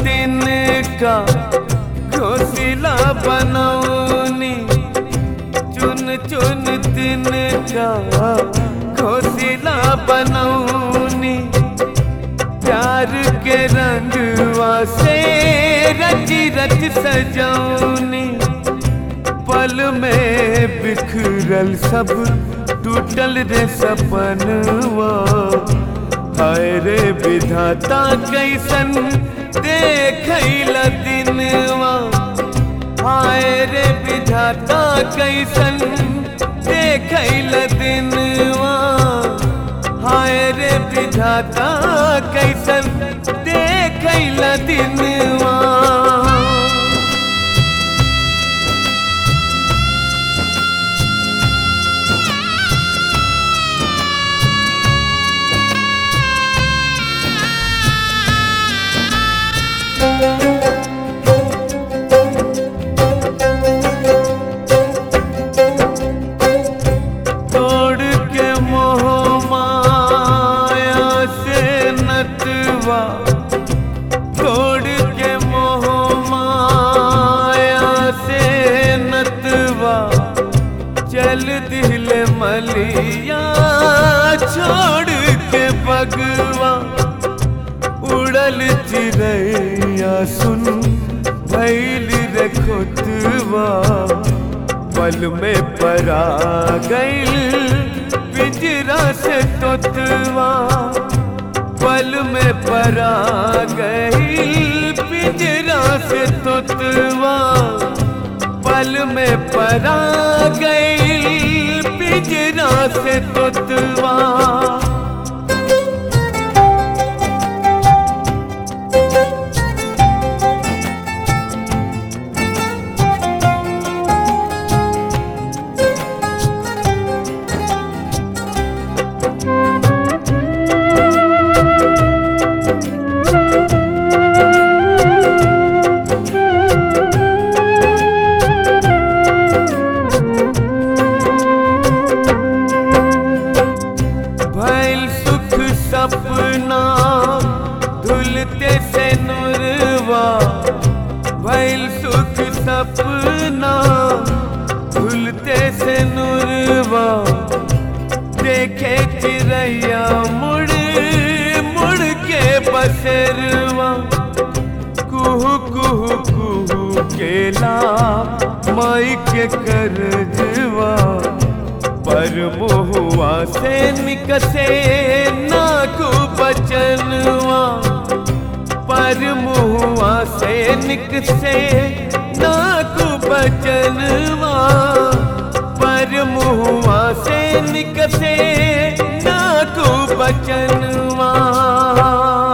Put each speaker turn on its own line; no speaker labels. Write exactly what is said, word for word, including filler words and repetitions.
तिनका घोंसला बनौनी, चुन चुन तिनका घोंसला बनौनी। प्यार के रंगवा से रच रच सजौनी, पल में बिखरल सब टूटल रे सपनवा। हाय रे विधाता कैसन देखैला दिनवा, हाय रे विधाता कैसन देखैला दिनवा, हाय रे विधाता कैसन देखैला दिनवा। तोड़ के मोह माया से नतवा, तोड़ के मोह माया से नतवा। चल दिल मलिया छोड़ के बगवा, उड़ल चिड़ैया सुन भइल रे खोतवा। पल में परा गइल पिंजरा से तोतवा, पल में परा गइल पिंजरा से तोतवा, पल में परा गइल पिंजरा से तोतवा। सपना धुलते से नुरवा, भइल सुख सपना धुलते से नुरवा। देखे चिड़ैया मुड़ मुड़ के बसेरवा, कुहू कुहू कुहू केला माई के करजवा। पर मुहुआ से निकसे नाकू बचनवा, पर मुहुआ से निकसे नाकू बचनवा, पर मुहुआ से निकसे नाकू बचनवा।